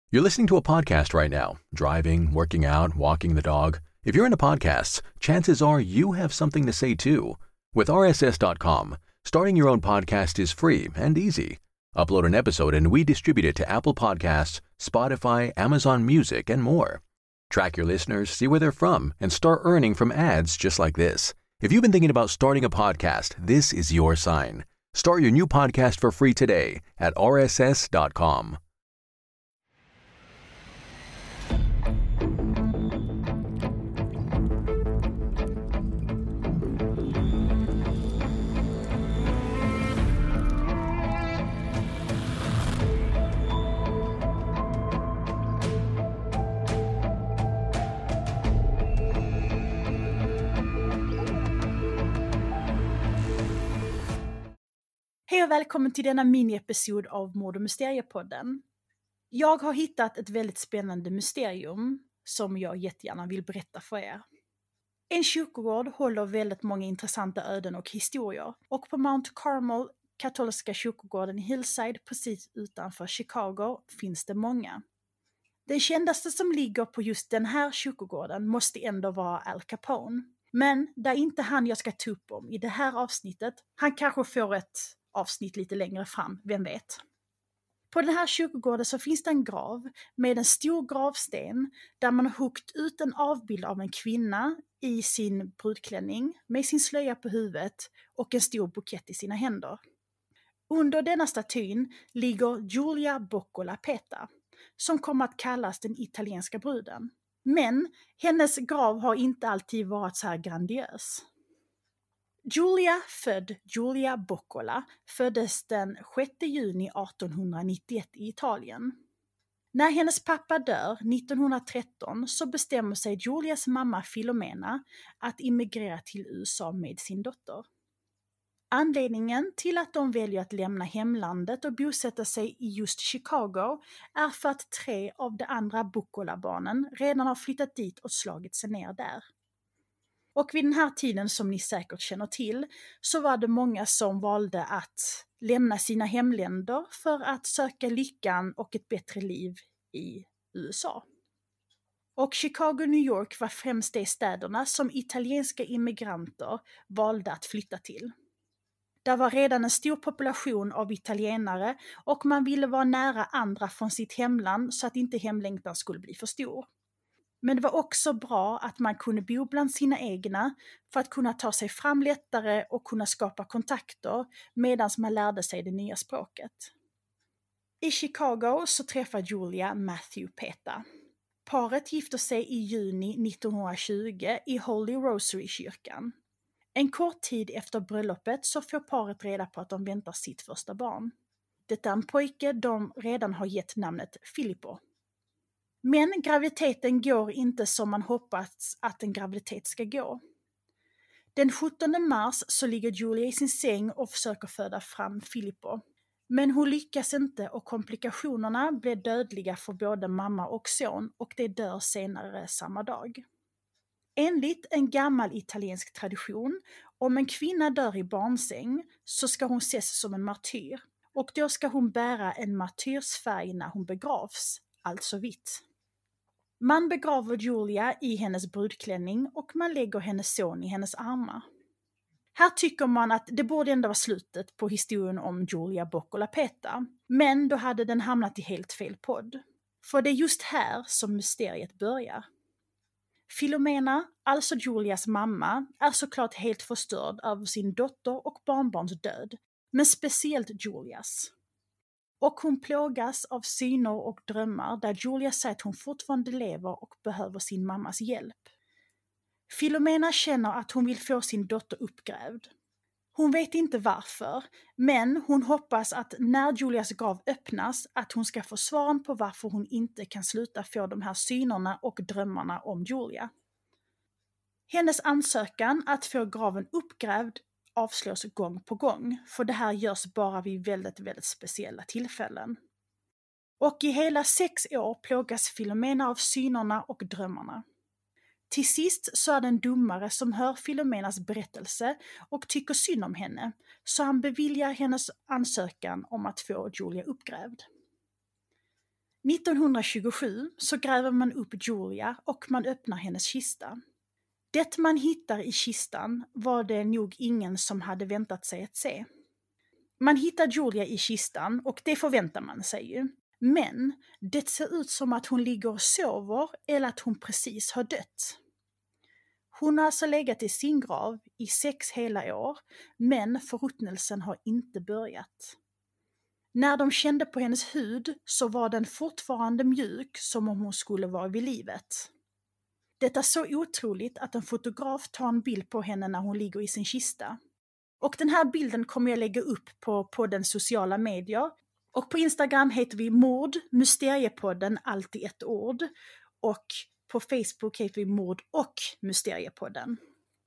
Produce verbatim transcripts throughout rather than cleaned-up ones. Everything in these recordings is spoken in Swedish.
You're listening to a podcast right now, driving, working out, walking the dog. If you're into podcasts, chances are you have something to say too. With R S S dot com, starting your own podcast is free and easy. Upload an episode and we distribute it to Apple Podcasts, Spotify, Amazon Music, and more. Track your listeners, see where they're from, and start earning from ads just like this. If you've been thinking about starting a podcast, this is your sign. Start your new podcast for free today at R S S dot com. Hej och välkommen till denna mini-episod av Mord- och Mysteriepodden. Jag har hittat ett väldigt spännande mysterium som jag jättegärna vill berätta för er. En kyrkogård håller väldigt många intressanta öden och historier, och på Mount Carmel, katolska kyrkogården i Hillside precis utanför Chicago, finns det många. Den kändaste som ligger på just den här kyrkogården måste ändå vara Al Capone. Men det är inte han jag ska ta upp om i det här avsnittet. Han kanske får ett avsnitt lite längre fram, vem vet. På den här kyrkogården så finns det en grav med en stor gravsten där man har huggit ut en avbild av en kvinna i sin brudklänning med sin slöja på huvudet och en stor bukett i sina händer. Under denna statyn ligger Giulia Boccola Peta, som kommer att kallas den italienska bruden. Men hennes grav har inte alltid varit så här grandiös. Giulia, född Giulia Boccola, föddes den sjätte juni artonhundranittioett i Italien. När hennes pappa dör nittonhundratretton så bestämmer sig Giulias mamma Filomena att immigrera till U S A med sin dotter. Anledningen till att de väljer att lämna hemlandet och bosätta sig i just Chicago är för att tre av de andra Boccola-barnen redan har flyttat dit och slagit sig ner där. Och vid den här tiden, som ni säkert känner till, så var det många som valde att lämna sina hemländer för att söka lyckan och ett bättre liv i U S A. Och Chicago och New York var främst de städerna som italienska immigranter valde att flytta till. Där var redan en stor population av italienare och man ville vara nära andra från sitt hemland så att inte hemlängtan skulle bli för stor. Men det var också bra att man kunde bo bland sina egna för att kunna ta sig fram lättare och kunna skapa kontakter medan man lärde sig det nya språket. I Chicago så träffar Giulia Matthew Peta. Paret gifter sig i juni nittonhundratjugo i Holy Rosary-kyrkan. En kort tid efter bröllopet så får paret reda på att de väntar sitt första barn. Det är en pojke de redan har gett namnet Filippo. Men graviditeten går inte som man hoppats att en graviditet ska gå. Den sjuttonde mars så ligger Giulia i sin säng och försöker föda fram Filippo. Men hon lyckas inte och komplikationerna blir dödliga för både mamma och son och de dör senare samma dag. Enligt en gammal italiensk tradition, om en kvinna dör i barnsäng så ska hon ses som en martyr. Och då ska hon bära en martyrsfärg när hon begravs, alltså vitt. Man begraver Giulia i hennes brudklänning och man lägger hennes son i hennes armar. Här tycker man att det borde ändå vara slutet på historien om Giulia Boccola Peta, men då hade den hamnat i helt fel podd. För det är just här som mysteriet börjar. Filomena, alltså Giulias mamma, är såklart helt förstörd över sin dotter och barnbarns död, men speciellt Giulias. Och hon plågas av syner och drömmar där Giulia säger att hon fortfarande lever och behöver sin mammas hjälp. Filomena känner att hon vill få sin dotter uppgrävd. Hon vet inte varför, men hon hoppas att när Giulias grav öppnas att hon ska få svaren på varför hon inte kan sluta få de här synerna och drömmarna om Giulia. Hennes ansökan att få graven uppgrävd avslås gång på gång, för det här görs bara vid väldigt, väldigt speciella tillfällen. Och i hela sex år plågas Filomena av synerna och drömmarna. Till sist så är det en domare som hör Filomenas berättelse och tycker synd om henne, så han beviljar hennes ansökan om att få Giulia uppgrävd. nittonhundratjugosju så gräver man upp Julia och man öppnar hennes kista. Det man hittar i kistan var det nog ingen som hade väntat sig att se. Man hittar Julia i kistan och det förväntar man sig ju. Men det ser ut som att hon ligger och sover eller att hon precis har dött. Hon har alltså legat i sin grav i sex hela år, men förruttnelsen har inte börjat. När de kände på hennes hud så var den fortfarande mjuk som om hon skulle vara vid livet. Det är så otroligt att en fotograf tar en bild på henne när hon ligger i sin kista. Och den här bilden kommer jag lägga upp på, på den sociala medier. Och på Instagram heter vi Mord, Mysteriepodden, alltid ett ord. Och på Facebook heter vi Mord och Mysteriepodden.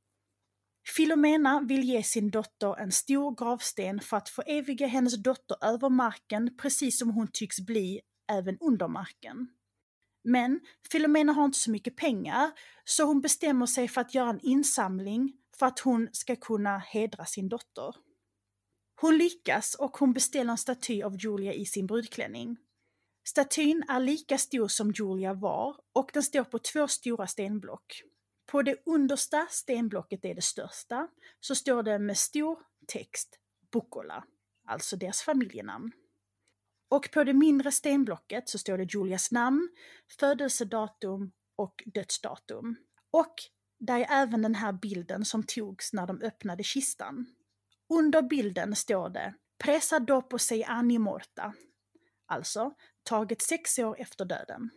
Filomena vill ge sin dotter en stor gravsten för att föreviga hennes dotter över marken, precis som hon tycks bli även under marken. Men Filomena har inte så mycket pengar, så hon bestämmer sig för att göra en insamling för att hon ska kunna hedra sin dotter. Hon lyckas och hon beställer en staty av Julia i sin brudklänning. Statyn är lika stor som Julia var och den står på två stora stenblock. På det understa stenblocket, är det största, så står det med stor text Bukkola, alltså deras familjenamn. Och på det mindre stenblocket så står det Julias namn, födelsedatum och dödsdatum. Och där är även den här bilden som togs när de öppnade kistan. Under bilden står det Presa dopo sei anni morta, alltså taget sex år efter döden.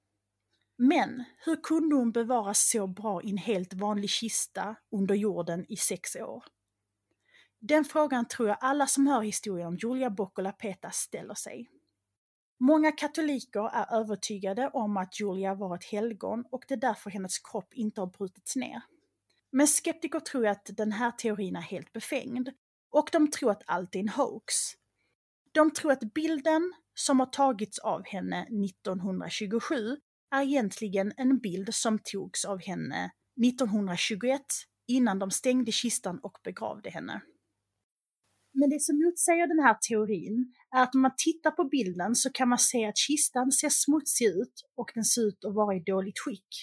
Men hur kunde hon bevaras så bra i en helt vanlig kista under jorden i sex år? Den frågan tror jag alla som hör historien om Julia Boccola Petas ställer sig. Många katoliker är övertygade om att Julia var ett helgon och det är därför hennes kropp inte har brutits ner. Men skeptiker tror att den här teorin är helt befängd och de tror att allt är en hoax. De tror att bilden som har tagits av henne nittonhundratjugosju är egentligen en bild som togs av henne nittonhundratjugoett innan de stängde kistan och begravde henne. Men det som motsäger den här teorin är att om man tittar på bilden så kan man se att kistan ser smutsig ut och den ser ut att vara i dåligt skick.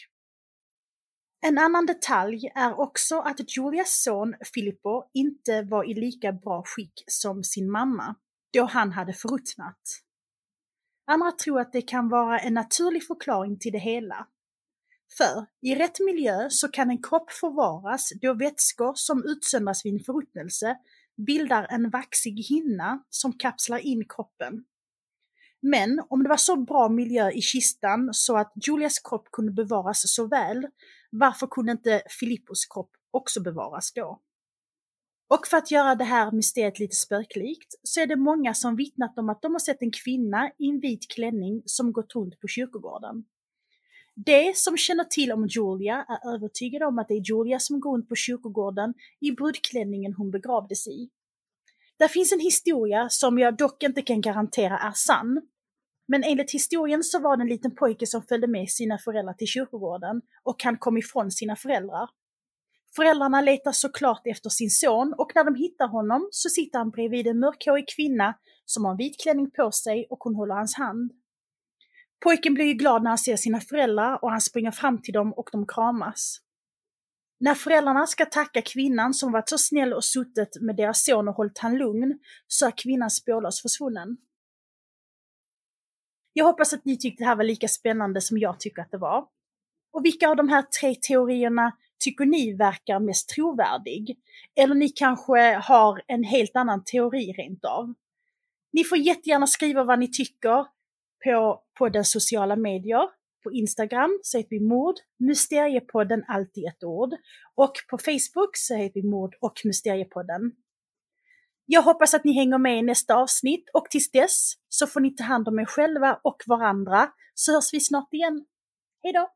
En annan detalj är också att Julias son Filippo inte var i lika bra skick som sin mamma, då han hade förruttnat. Andra tror att det kan vara en naturlig förklaring till det hela. För i rätt miljö så kan en kropp förvaras då vätskor som utsöndras vid en förruttnelse bildar en vaxig hinna som kapslar in kroppen. Men om det var så bra miljö i kistan så att Julias kropp kunde bevaras så väl, varför kunde inte Filippos kropp också bevaras då? Och för att göra det här mysteriet lite spöklikt så är det många som vittnat om att de har sett en kvinna i en vit klänning som gått runt på kyrkogården. De som känner till om Julia är övertygade om att det är Julia som går runt på kyrkogården i brudklänningen hon begravdes i. Där finns en historia som jag dock inte kan garantera är sann. Men enligt historien så var det en liten pojke som följde med sina föräldrar till kyrkogården och han kom ifrån sina föräldrar. Föräldrarna letar såklart efter sin son och när de hittar honom så sitter han bredvid en mörkhårig kvinna som har en vit klänning på sig och hon håller hans hand. Pojken blir ju glad när han ser sina föräldrar och han springer fram till dem och de kramas. När föräldrarna ska tacka kvinnan som varit så snäll och suttit med deras son och hållit han lugn så är kvinnan spårlöst försvunnen. Jag hoppas att ni tyckte det här var lika spännande som jag tycker att det var. Och vilka av de här tre teorierna tycker ni verkar mest trovärdig? Eller ni kanske har en helt annan teori rent av? Ni får jättegärna skriva vad ni tycker på, på den sociala medier. På Instagram så heter vi Mord, Mysteriepodden, alltid ett ord. Och på Facebook så heter vi Mord och Mysteriepodden. Jag hoppas att ni hänger med i nästa avsnitt och tills dess så får ni ta hand om er själva och varandra så hörs vi snart igen. Hej då!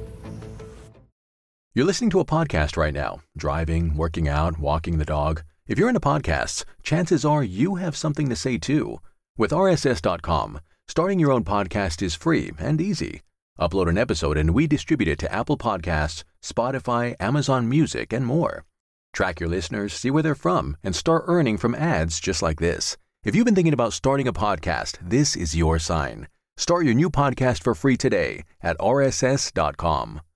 You're listening to a podcast right now, driving, working out, walking the dog. If you're into podcasts, chances are you have something to say too. With R S S dot com, starting your own podcast is free and easy. Upload an episode and we distribute it to Apple Podcasts, Spotify, Amazon Music, and more. Track your listeners, see where they're from, and start earning from ads just like this. If you've been thinking about starting a podcast, this is your sign. Start your new podcast for free today at R S S dot com.